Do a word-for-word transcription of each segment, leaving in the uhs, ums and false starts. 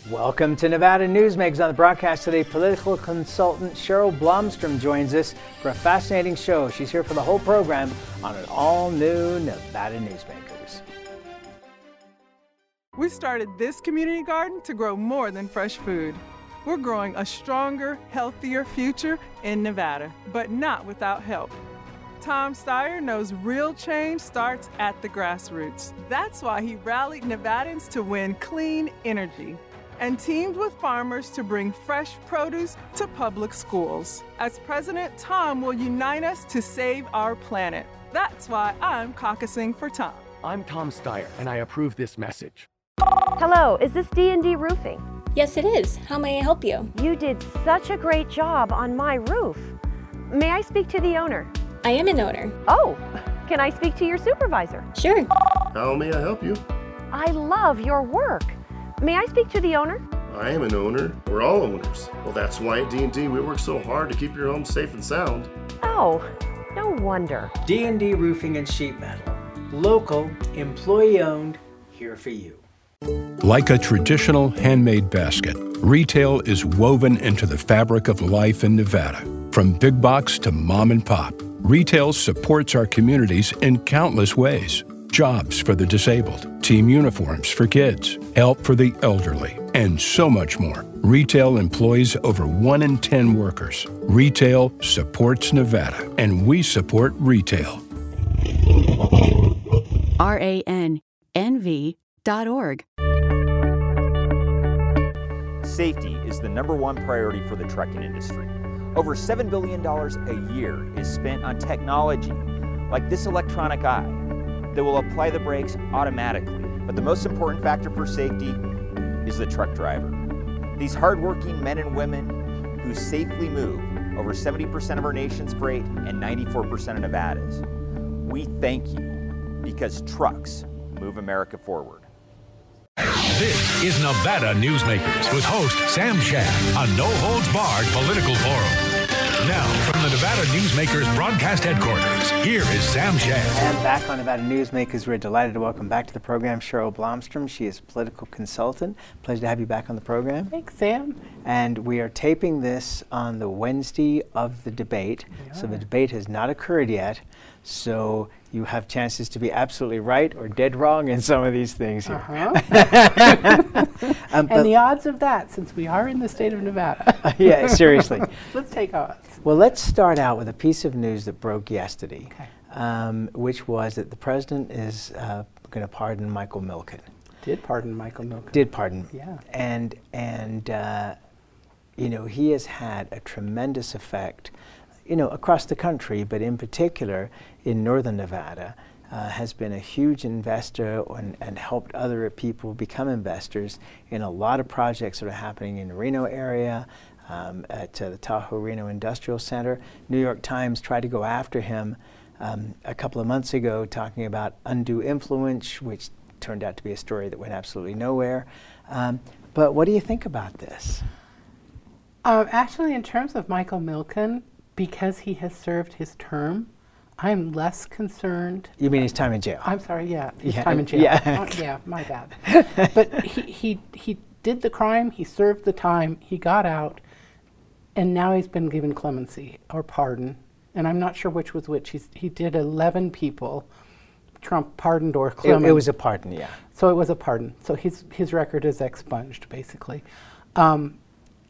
Welcome to Nevada Newsmakers. On the broadcast today, political consultant Cheryl Blomstrom joins us for a fascinating show. She's here for the whole program on an all-new Nevada Newsmakers. We started this community garden to grow more than fresh food. We're growing a stronger, healthier future in Nevada, but not without help. Tom Steyer knows real change starts at the grassroots. That's why he rallied Nevadans to win clean energy and teamed with farmers to bring fresh produce to public schools. As president, Tom will unite us to save our planet. That's why I'm caucusing for Tom. I'm Tom Steyer, and I approve this message. Hello, is this D and D Roofing? Yes, it is. How may I help you? You did such a great job on my roof. May I speak to the owner? I am an owner. Oh, can I speak to your supervisor? Sure. How may I help you? I love your work. May I speak to the owner? I am an owner. We're all owners. Well, that's why at D and D we work so hard to keep your home safe and sound. Oh, no wonder. D and D Roofing and Sheet Metal. Local, employee-owned, here for you. Like a traditional handmade basket, retail is woven into the fabric of life in Nevada. From big box to mom and pop, retail supports our communities in countless ways. Jobs for the disabled, team uniforms for kids, help for the elderly, and so much more. Retail employs over one in ten workers. Retail supports Nevada, and we support retail. R A N N V dot org. Safety is the number one priority for the trucking industry. Over seven billion dollars a year is spent on technology like this electronic eye that will apply the brakes automatically. But the most important factor for safety is the truck driver. These hardworking men and women who safely move over seventy percent of our nation's freight and ninety-four percent of Nevada's. We thank you because trucks move America forward. This is Nevada Newsmakers with host Sam Shad on No Holds Barred Political Forum. Now, from the Nevada Newsmakers broadcast headquarters, here is Sam Shad. And back on Nevada Newsmakers, we're delighted to welcome back to the program Cheryl Blomstrom. She is a political consultant. Pleasure to have you back on the program. Thanks, Sam. And we are taping this on the Wednesday of the debate. So the debate has not occurred yet. So you have chances to be absolutely right or dead wrong in some of these things here. Uh-huh. um, and the odds of that, since we are in the state of Nevada. Yeah, seriously. Let's take odds. Well, let's start out with a piece of news that broke yesterday, okay. um, which was that the president is uh, going to pardon Michael Milken. Did pardon Michael Milken. Did pardon. Yeah. And, and uh, you know, he has had a tremendous effect, you know, across the country, but in particular in northern Nevada, uh, has been a huge investor and, and helped other people become investors in a lot of projects that are happening in the Reno area, um, at uh, the Tahoe Reno Industrial Center. New York Times tried to go after him um, a couple of months ago, talking about undue influence, which turned out to be a story that went absolutely nowhere. Um, but what do you think about this? Uh, actually, in terms of Michael Milken, because he has served his term, I'm less concerned. You mean his time in jail? I'm sorry, yeah, his yeah. time in jail. Yeah, oh, yeah my bad. But he, he, he did the crime, he served the time, he got out, and now he's been given clemency or pardon. And I'm not sure which was which. He's, he did eleven people. Trump pardoned or clemency. It, it was a pardon, yeah. So it was a pardon. So his, his record is expunged, basically. Um,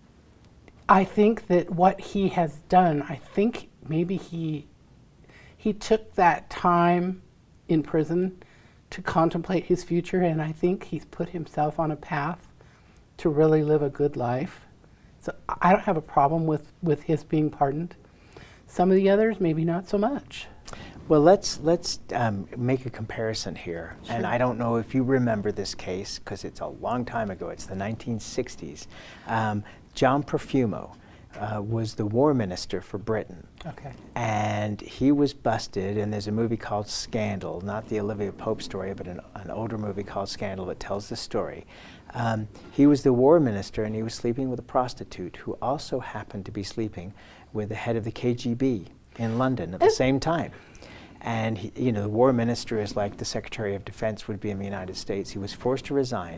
I think that what he has done, I think maybe he he took that time in prison to contemplate his future, and I think he's put himself on a path to really live a good life. So I don't have a problem with, with his being pardoned. Some of the others, maybe not so much. Well, let's let's um, make a comparison here. Sure. And I don't know if you remember this case, because it's a long time ago. It's the nineteen sixties. Um, John Profumo uh, was the war minister for Britain. Okay. And he was busted, and there's a movie called Scandal, not the Olivia Pope story, but an, an older movie called Scandal that tells the story. Um, he was the war minister, and he was sleeping with a prostitute who also happened to be sleeping with the head of the K G B in London at the same time. And he, you know, the war minister is like the Secretary of Defense would be in the United States. He was forced to resign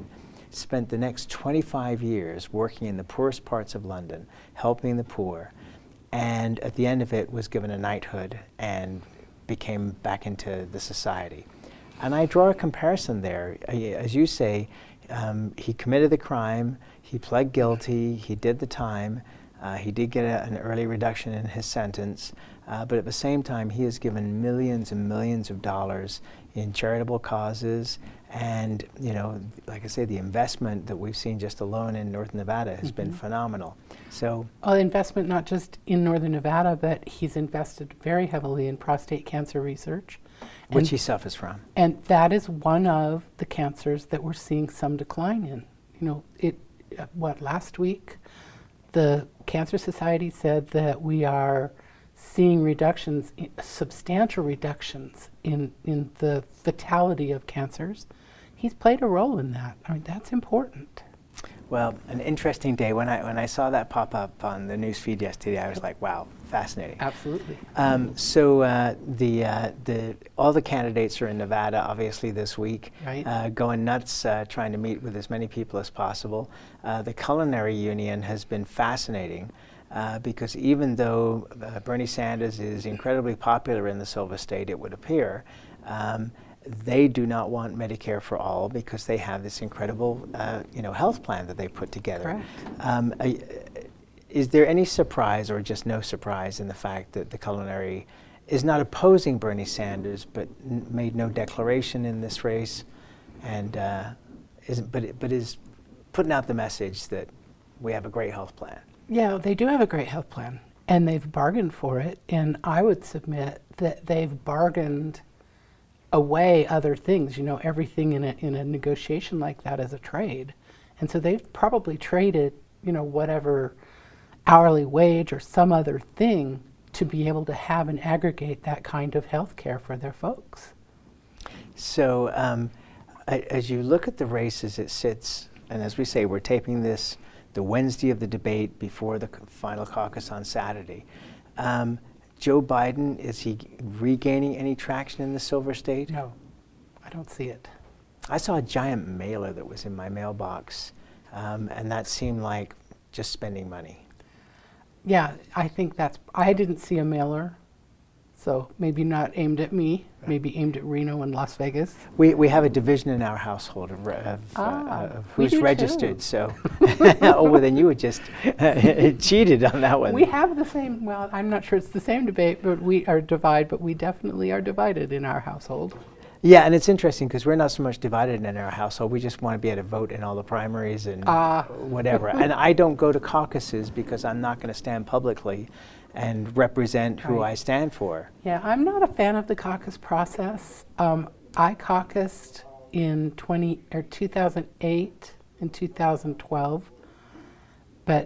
spent the next twenty-five years working in the poorest parts of London, helping the poor, and at the end of it was given a knighthood and became back into the society. And I draw a comparison there. As you say, um, he committed the crime, he pled guilty, he did the time, uh, he did get a, an early reduction in his sentence, uh, but at the same time he has given millions and millions of dollars in charitable causes, and you know, like I say, the investment that we've seen just alone in Northern Nevada has mm-hmm. been phenomenal. So, well, investment not just in Northern Nevada, but he's invested very heavily in prostate cancer research, which he suffers from. And that is one of the cancers that we're seeing some decline in. You know, it uh, what last week, the Cancer Society said that we are seeing reductions, substantial reductions in, in the fatality of cancers. He's played a role in that. I mean, that's important. Well, an interesting day. When I when I saw that pop up on the news feed yesterday, I was like, wow, fascinating. Absolutely. Um, so uh, the uh, the all the candidates are in Nevada, obviously this week, right. uh, going nuts, uh, trying to meet with as many people as possible. Uh, the Culinary Union has been fascinating. Uh, because even though uh, Bernie Sanders is incredibly popular in the Silver State, it would appear, um, they do not want Medicare for all because they have this incredible, uh, you know, health plan that they put together. Um, uh, is there any surprise or just no surprise in the fact that the Culinary is not opposing Bernie Sanders, but n made no declaration in this race, and uh, isn't, but but is putting out the message that we have a great health plan? Yeah, they do have a great health plan, and they've bargained for it, and I would submit that they've bargained away other things. You know, everything in a, in a negotiation like that is a trade, and so they've probably traded, you know, whatever hourly wage or some other thing to be able to have and aggregate that kind of health care for their folks. So um, I, as you look at the race as it sits, and as we say, we're taping this the Wednesday of the debate before the final caucus on Saturday. Um, Joe Biden, is he regaining any traction in the Silver State? No, I don't see it. I saw a giant mailer that was in my mailbox, um, and that seemed like just spending money. Yeah, I think that's, I didn't see a mailer, so maybe not aimed at me, maybe aimed at Reno and Las Vegas. We, we have a division in our household of, of, ah, uh, of who's registered, too. So, oh, well then you were just uh, cheated on that one. We have the same, well, I'm not sure it's the same debate, but we are divide, but we definitely are divided in our household. Yeah, and it's interesting because we're not so much divided in our household. We just want to be able to vote in all the primaries and uh. whatever. And I don't go to caucuses because I'm not going to stand publicly and represent who right. I stand for. Yeah, I'm not a fan of the caucus process. Um, I caucused in twenty or two thousand eight and two thousand twelve, but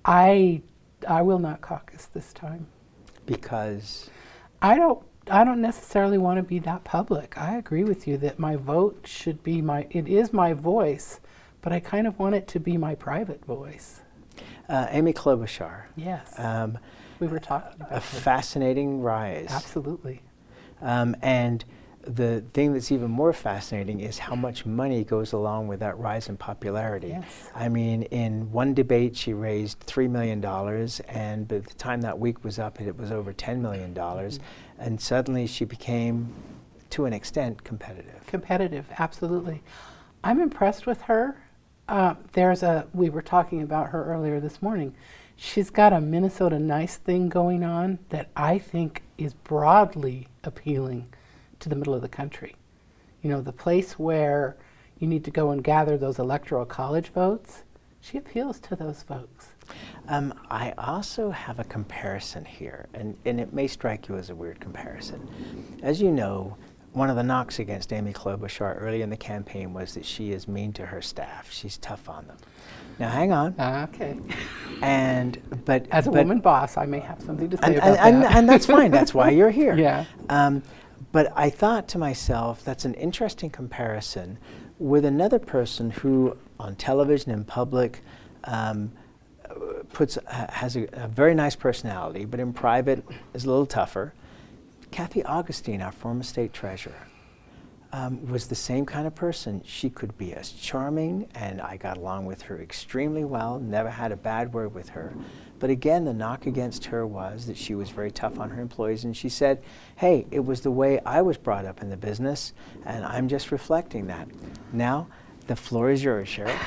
I I will not caucus this time. Because I don't I don't necessarily want to be that public. I agree with you that my vote should be my it is my voice, but I kind of want it to be my private voice. Uh, Amy Klobuchar. Yes. Um, we were talking about a her. fascinating rise. Absolutely. Um, and the thing that's even more fascinating is how much money goes along with that rise in popularity. Yes. I mean, in one debate she raised three million dollars, and by the time that week was up, it was over ten million dollars, mm-hmm. and suddenly she became, to an extent, competitive. Competitive, absolutely. I'm impressed with her. Uh, there's a, we were talking about her earlier this morning. She's got a Minnesota Nice thing going on that I think is broadly appealing to the middle of the country. You know, the place where you need to go and gather those electoral college votes, she appeals to those folks. Um, I also have a comparison here, and, and it may strike you as a weird comparison. As you know, one of the knocks against Amy Klobuchar early in the campaign was that she is mean to her staff. She's tough on them. Now, hang on. Uh, okay. And but as a but, woman boss, I may have something to say and, about and, that. And, and that's fine. That's why you're here. Yeah. Um, but I thought to myself, that's an interesting comparison with another person who, on television in public, um, puts uh, has a, a very nice personality, but in private is a little tougher. Kathy Augustine, our former state treasurer. um, was the same kind of person. She could be as charming, and I got along with her extremely well, never had a bad word with her. But again, the knock against her was that she was very tough on her employees, and she said, hey, it was the way I was brought up in the business, and I'm just reflecting that. Now, the floor is yours, Cheryl.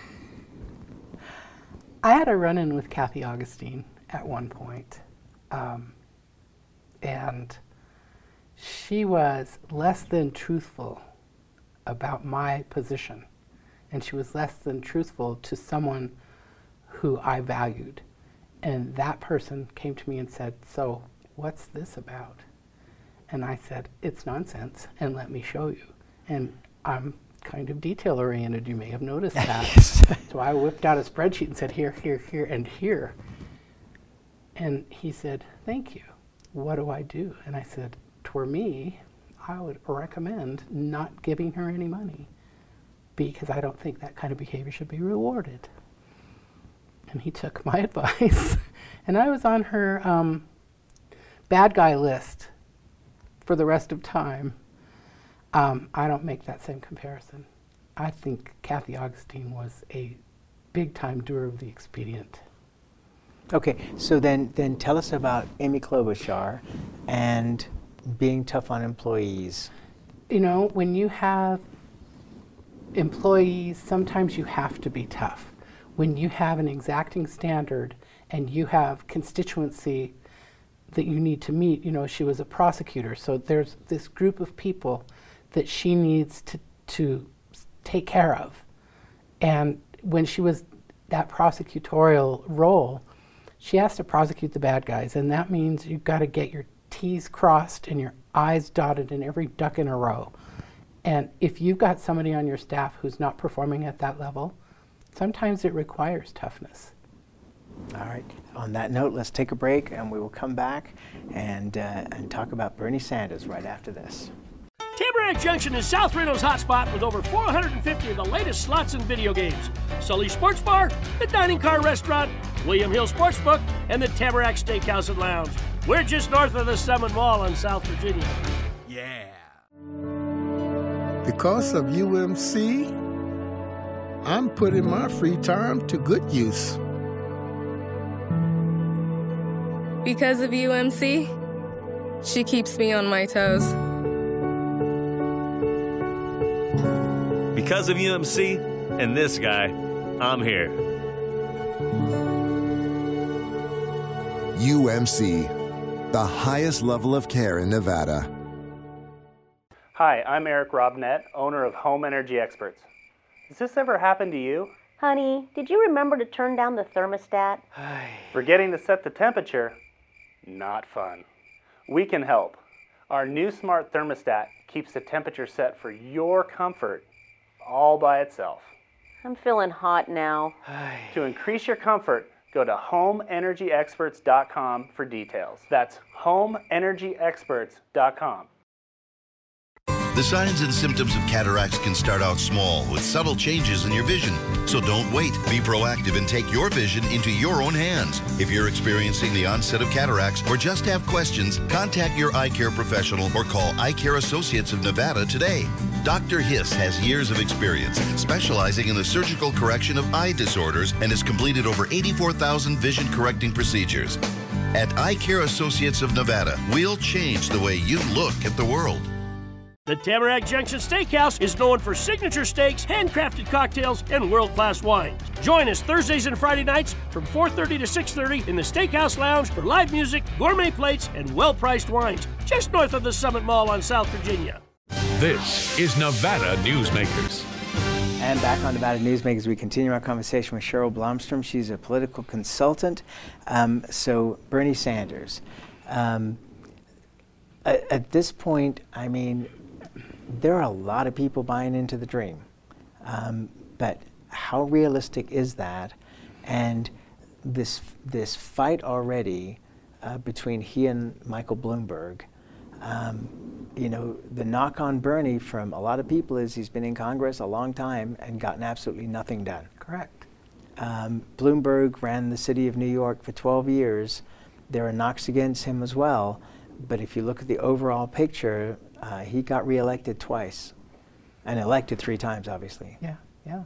I had a run-in with Kathy Augustine at one point, um, and she was less than truthful about my position, and she was less than truthful to someone who I valued. And that person came to me and said, so what's this about? And I said, it's nonsense, and let me show you. And I'm kind of detail-oriented, you may have noticed that. So I whipped out a spreadsheet and said, here, here, here, and here. And he said, thank you. What do I do? And I said, for me, I would recommend not giving her any money, because I don't think that kind of behavior should be rewarded. And he took my advice, and I was on her um, bad guy list for the rest of time. Um, I don't make that same comparison. I think Kathy Augustine was a big-time doer of the expedient. Okay, so then, then tell us about Amy Klobuchar and being tough on employees. You know, when you have employees, sometimes you have to be tough. When you have an exacting standard and you have constituency that you need to meet, you know, she was a prosecutor, so there's this group of people that she needs to, to take care of. And when she was that prosecutorial role, she has to prosecute the bad guys, and that means you've got to get your T's crossed and your I's dotted and every duck in a row. And if you've got somebody on your staff who's not performing at that level, sometimes it requires toughness. All right. On that note, let's take a break, and we will come back and, uh, and talk about Bernie Sanders right after this. Tamarack Junction is South Reno's hotspot with over four hundred fifty of the latest slots and video games. Sully Sports Bar, the Dining Car Restaurant, William Hill Sportsbook, and the Tamarack Steakhouse and Lounge. We're just north of the Summit Mall in South Virginia. Yeah. Because of U M C, I'm putting my free time to good use. Because of U M C, she keeps me on my toes. Because of U M C and this guy, I'm here. U M C, the highest level of care in Nevada. Hi, I'm Eric Robnett, owner of Home Energy Experts. Has this ever happened to you? Honey, did you remember to turn down the thermostat? Forgetting to set the temperature? Not fun. We can help. Our new smart thermostat keeps the temperature set for your comfort all by itself. I'm feeling hot now. To increase your comfort, go to home energy experts dot com for details. That's home energy experts dot com. The signs and symptoms of cataracts can start out small with subtle changes in your vision. So don't wait. Be proactive and take your vision into your own hands. If you're experiencing the onset of cataracts or just have questions, contact your eye care professional or call Eye Care Associates of Nevada today. Doctor Hiss has years of experience specializing in the surgical correction of eye disorders and has completed over eighty-four thousand vision correcting procedures. At Eye Care Associates of Nevada, we'll change the way you look at the world. The Tamarack Junction Steakhouse is known for signature steaks, handcrafted cocktails, and world-class wines. Join us Thursdays and Friday nights from four thirty to six thirty in the Steakhouse Lounge for live music, gourmet plates, and well-priced wines, just north of the Summit Mall on South Virginia. This is Nevada Newsmakers. And back on Nevada Newsmakers, we continue our conversation with Cheryl Blomstrom. She's a political consultant. Um, so, Bernie Sanders. Um, at, at this point, I mean, there are a lot of people buying into the dream, um, but how realistic is that? And this this fight already uh, between he and Michael Bloomberg, um, you know, the knock on Bernie from a lot of people is he's been in Congress a long time and gotten absolutely nothing done. Correct. Um, Bloomberg ran the city of New York for twelve years. There are knocks against him as well, but if you look at the overall picture, Uh, he got reelected twice, and elected three times, obviously. Yeah, yeah.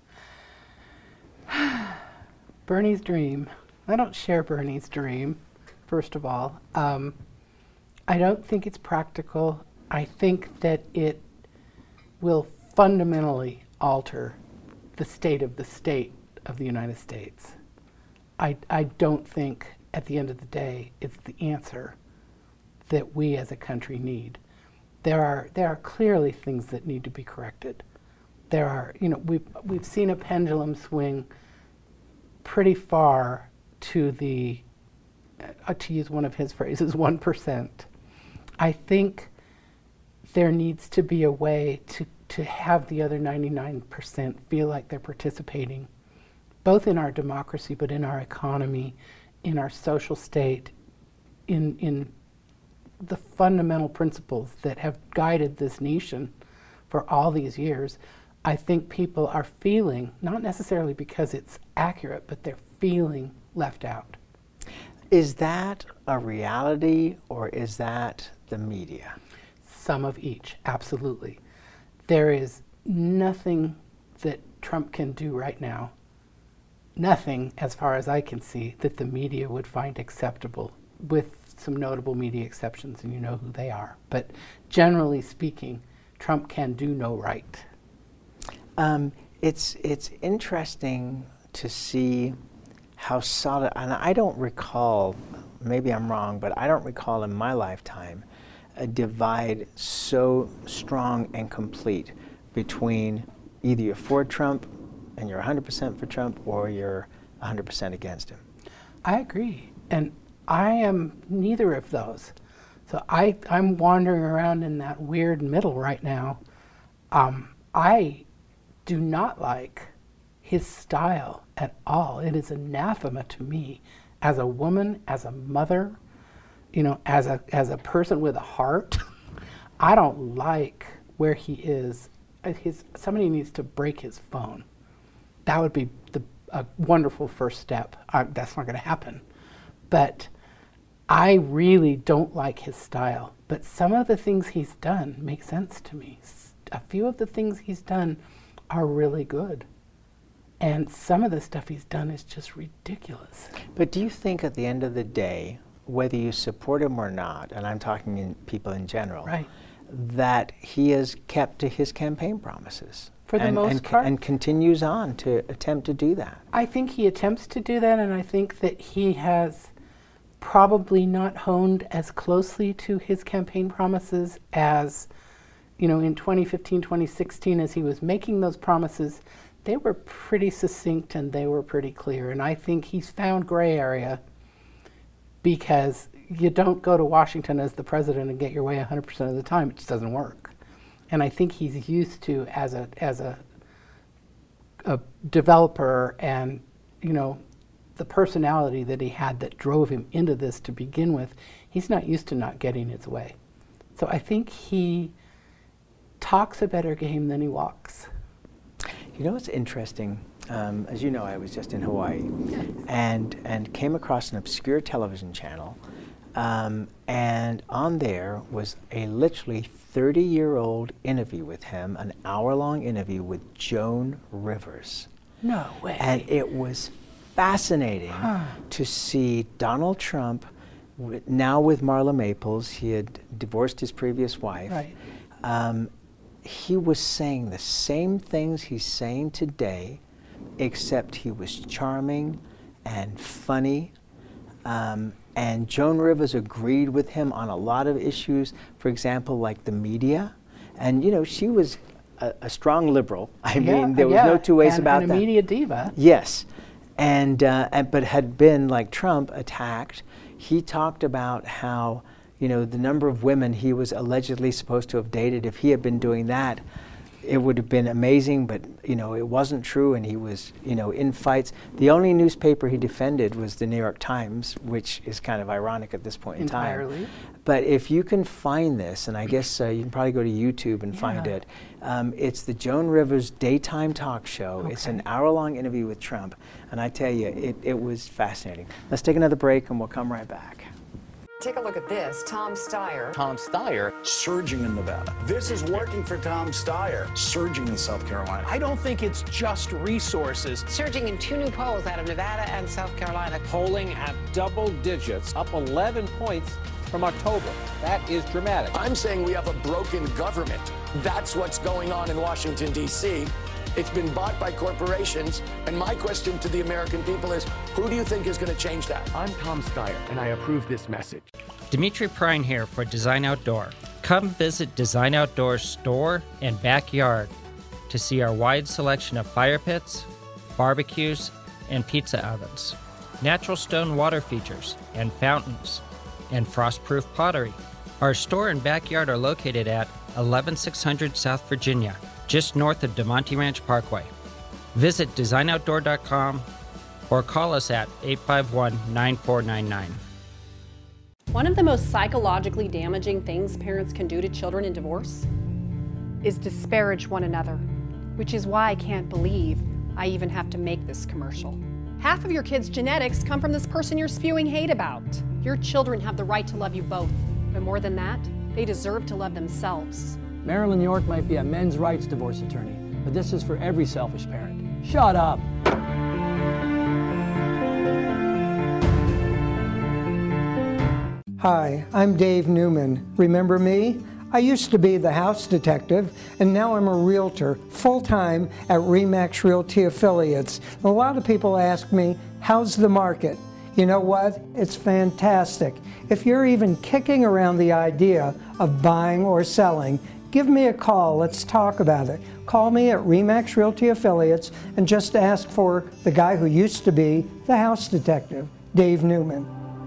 Bernie's dream. I don't share Bernie's dream, first of all. Um, I don't think it's practical. I think that it will fundamentally alter the state of the state of the United States. I, I don't think at the end of the day it's the answer that we as a country need. There are, there are clearly things that need to be corrected. There are, you know, we've, we've seen a pendulum swing pretty far to the, uh, to use one of his phrases, one percent. I think there needs to be a way to, to have the other ninety-nine percent feel like they're participating, both in our democracy, but in our economy, in our social state, in, in the fundamental principles that have guided this nation for all these years. I think people are feeling, not necessarily because it's accurate, but they're feeling left out. Is that a reality, or is that the media? Some of each, absolutely. There is nothing that Trump can do right now, nothing, as far as I can see, that the media would find acceptable, with some notable media exceptions, and you know who they are. But generally speaking, Trump can do no right. Um, it's, it's interesting to see how solid, and I don't recall, maybe I'm wrong, but I don't recall in my lifetime a divide so strong and complete between either you're for Trump and you're one hundred percent for Trump, or you're one hundred percent against him. I agree, and I am neither of those. So I, I'm wandering around in that weird middle right now. Um, I do not like his style at all. It is anathema to me as a woman, as a mother, you know, as a, as a person with a heart. I don't like where he is. His, somebody needs to break his phone. That would be the, a wonderful first step. Uh, that's not going to happen. But I really don't like his style. But some of the things he's done make sense to me. A few of the things he's done are really good. And some of the stuff he's done is just ridiculous. But do you think at the end of the day, whether you support him or not, and I'm talking in people in general, right, that he has kept to his campaign promises? For the and, most and, part. And continues on to attempt to do that. I think he attempts to do that, and I think that he has probably not honed as closely to his campaign promises as, you know, in twenty fifteen, twenty sixteen, as he was making those promises, they were pretty succinct and they were pretty clear. And I think he's found gray area, because you don't go to Washington as the president and get your way one hundred percent of the time. It just doesn't work. And I think he's used to, as a as a, a developer, and you know, the personality that he had that drove him into this to begin with, he's not used to not getting his way. So I think he talks a better game than he walks. You know what's interesting? Um, as you know, I was just in Hawaii, yes, and and came across an obscure television channel, um, and on there was a literally thirty-year-old interview with him, an hour-long interview with Joan Rivers. No way. And it was fascinating huh. to see Donald Trump, w now with Marla Maples. He had divorced his previous wife. Right. Um, he was saying the same things he's saying today, except he was charming and funny. Um, and Joan Rivers agreed with him on a lot of issues, for example, like the media. And, you know, she was a, a strong liberal. I yeah, mean, there was yeah. no two ways and, about and that. a media diva. Yes. And, uh, and, but had been, like Trump, attacked. He talked about how, you know, the number of women he was allegedly supposed to have dated. If he had been doing that, it would have been amazing, but, you know, it wasn't true, and he was, you know, in fights. The only newspaper he defended was the New York Times, which is kind of ironic at this point in time. Entirely. But if you can find this, and I guess uh, you can probably go to YouTube and yeah. find it, um, it's the Joan Rivers daytime talk show. Okay. It's an hour-long interview with Trump, and I tell you, it, it was fascinating. Let's take another break, and we'll come right back. Take a look at this. Tom Steyer. Tom Steyer. Surging in Nevada. This is working for Tom Steyer. Surging in South Carolina. I don't think it's just resources. Surging in two new polls out of Nevada and South Carolina. Polling at double digits, up eleven points from October. That is dramatic. I'm saying we have a broken government. That's what's going on in Washington, D C It's been bought by corporations, and my question to the American people is, who do you think is going to change that? I'm Tom Steyer, and I approve this message. Dimitri Prine here for Design Outdoor. Come visit Design Outdoor's store and backyard to see our wide selection of fire pits, barbecues, and pizza ovens, natural stone water features and fountains, and frost-proof pottery. Our store and backyard are located at eleven six hundred South Virginia, just north of DeMonte Ranch Parkway. Visit design outdoor dot com or call us at eight five one, nine four nine nine. One of the most psychologically damaging things parents can do to children in divorce is disparage one another, which is why I can't believe I even have to make this commercial. Half of your kids' genetics come from this person you're spewing hate about. Your children have the right to love you both, but more than that, they deserve to love themselves. Marilyn York might be a men's rights divorce attorney, but this is for every selfish parent. Shut up! Hi, I'm Dave Newman. Remember me? I used to be the house detective, and now I'm a realtor, full-time at RE/MAX Realty Affiliates. A lot of people ask me, how's the market? You know what? It's fantastic. If you're even kicking around the idea of buying or selling, give me a call. Let's talk about it. Call me at RE/MAX Realty Affiliates and just ask for the guy who used to be the house detective, Dave Newman.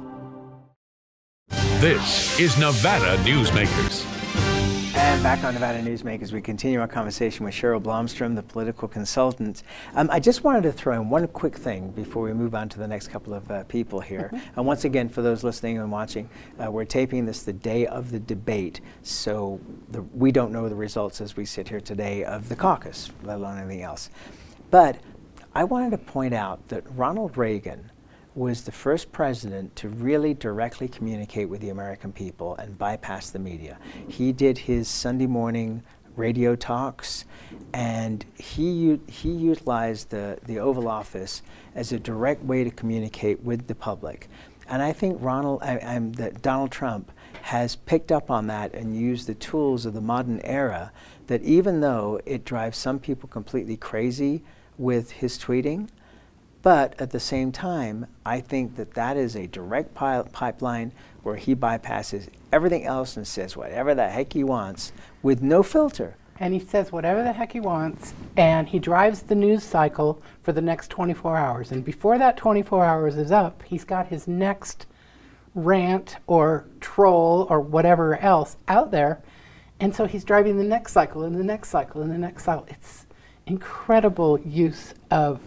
This is Nevada Newsmakers. And back on Nevada Newsmakers, we continue our conversation with Cheryl Blomstrom, the political consultant. Um, I just wanted to throw in one quick thing before we move on to the next couple of uh, people here. Mm-hmm. And once again, for those listening and watching, uh, we're taping this the day of the debate, so the, we don't know the results as we sit here today of the caucus, let alone anything else. But I wanted to point out that Ronald Reagan was the first president to really directly communicate with the American people and bypass the media. He did his Sunday morning radio talks, and he he utilized the, the Oval Office as a direct way to communicate with the public. And I think Ronald, I, I'm, that Donald Trump has picked up on that and used the tools of the modern era, that even though it drives some people completely crazy with his tweeting, but at the same time, I think that that is a direct pi pipeline where he bypasses everything else and says whatever the heck he wants with no filter. And he says whatever the heck he wants, and he drives the news cycle for the next twenty-four hours. And before that twenty-four hours is up, he's got his next rant or troll or whatever else out there. And so he's driving the next cycle and the next cycle and the next cycle. It's incredible use of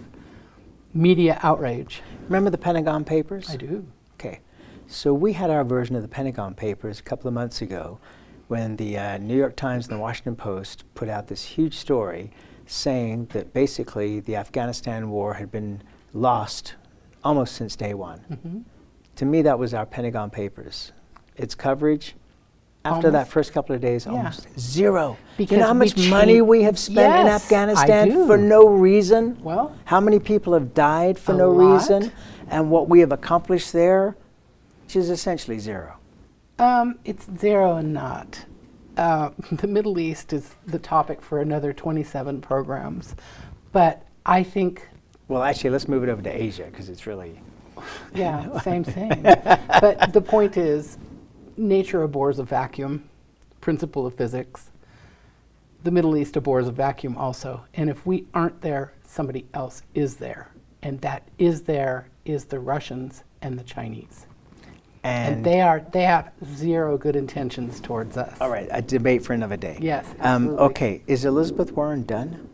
media outrage. Remember the Pentagon Papers? I do. Okay. So we had our version of the Pentagon Papers a couple of months ago when the uh, New York Times and the Washington Post put out this huge story saying that basically the Afghanistan war had been lost almost since day one. Mm-hmm. To me, that was our Pentagon Papers. Its coverage, after almost, that first couple of days, yeah. almost zero. Because you know how much money we have spent yes, in Afghanistan for no reason? Well, how many people have died for no lot. reason? And what we have accomplished there, which is essentially zero. Um, it's zero and not. Uh, the Middle East is the topic for another twenty-seven programs. But I think... Well, actually, let's move it over to Asia, because it's really... Yeah, same thing. But the point is, nature abhors a vacuum, principle of physics. The Middle East abhors a vacuum also. And if we aren't there, somebody else is there. And that is there is the Russians and the Chinese. And, and they are they have zero good intentions towards us. All right, a debate for another day. Yes, um, okay, is Elizabeth Warren done?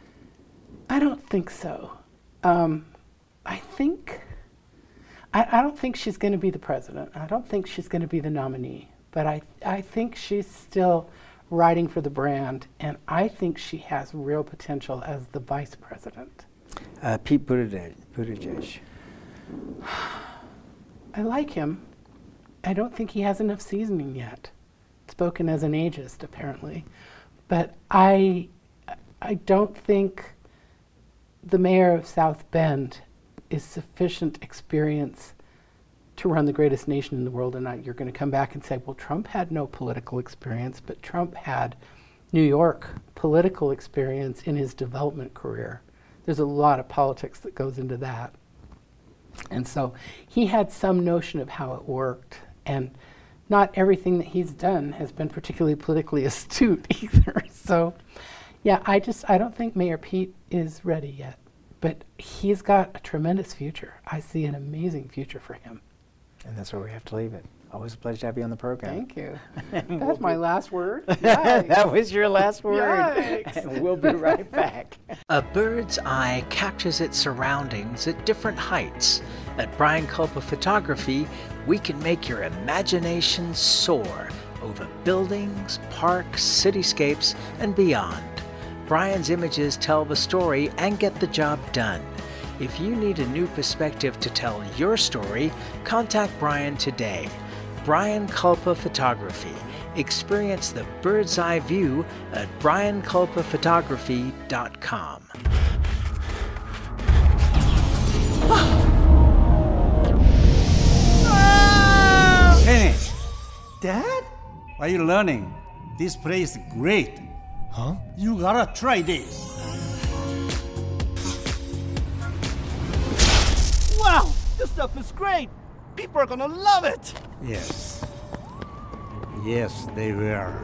I don't think so. Um, I think... I, I don't think she's going to be the president. I don't think she's going to be the nominee. But I, I think she's still riding for the brand, and I think she has real potential as the vice president. Uh, Pete Buttigieg. Buttigieg. I like him. I don't think he has enough seasoning yet. Spoken as an ageist, apparently. But I, I don't think the mayor of South Bend is sufficient experience to run the greatest nation in the world. And I, you're going to come back and say, well, Trump had no political experience, but Trump had New York political experience in his development career. There's a lot of politics that goes into that. And so he had some notion of how it worked. And not everything that he's done has been particularly politically astute either. So yeah, I just, I don't think Mayor Pete is ready yet. But he's got a tremendous future. I see an amazing future for him. And that's where we have to leave it. Always a pleasure to have you on the program. Thank you. That's my last word. That was your last word. Yikes. And we'll be right back. A bird's eye captures its surroundings at different heights. At Brian Culpa Photography, we can make your imagination soar over buildings, parks, cityscapes, and beyond. Brian's images tell the story and get the job done. If you need a new perspective to tell your story, contact Brian today. Brian Culpa Photography. Experience the bird's eye view at brian culpa photography dot com. Hey, Dad? Why are you learning? This place is great. Huh? You gotta try this. Wow, this stuff is great. People are gonna love it. Yes. Yes, they will.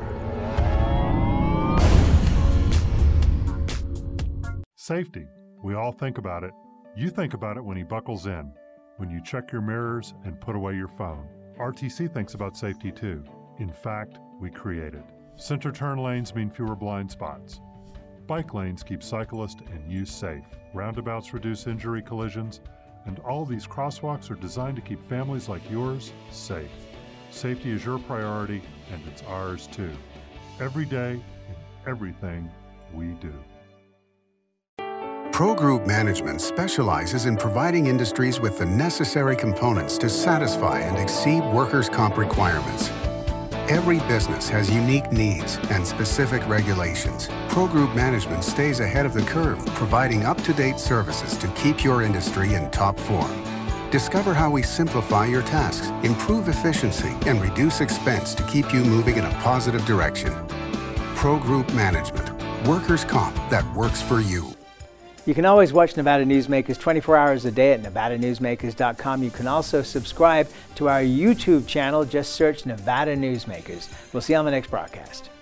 Safety. We all think about it. You think about it when he buckles in, when you check your mirrors and put away your phone. R T C thinks about safety too. In fact, we create it. Center turn lanes mean fewer blind spots. Bike lanes keep cyclists and you safe. Roundabouts reduce injury collisions. And all these crosswalks are designed to keep families like yours safe. Safety is your priority, and it's ours too. Every day, in everything we do. Pro Group Management specializes in providing industries with the necessary components to satisfy and exceed workers' comp requirements. Every business has unique needs and specific regulations. Pro Group Management stays ahead of the curve, providing up-to-date services to keep your industry in top form. Discover how we simplify your tasks, improve efficiency, and reduce expense to keep you moving in a positive direction. Pro Group Management. Workers' comp that works for you. You can always watch Nevada Newsmakers twenty-four hours a day at nevada newsmakers dot com. You can also subscribe to our YouTube channel. Just search Nevada Newsmakers. We'll see you on the next broadcast.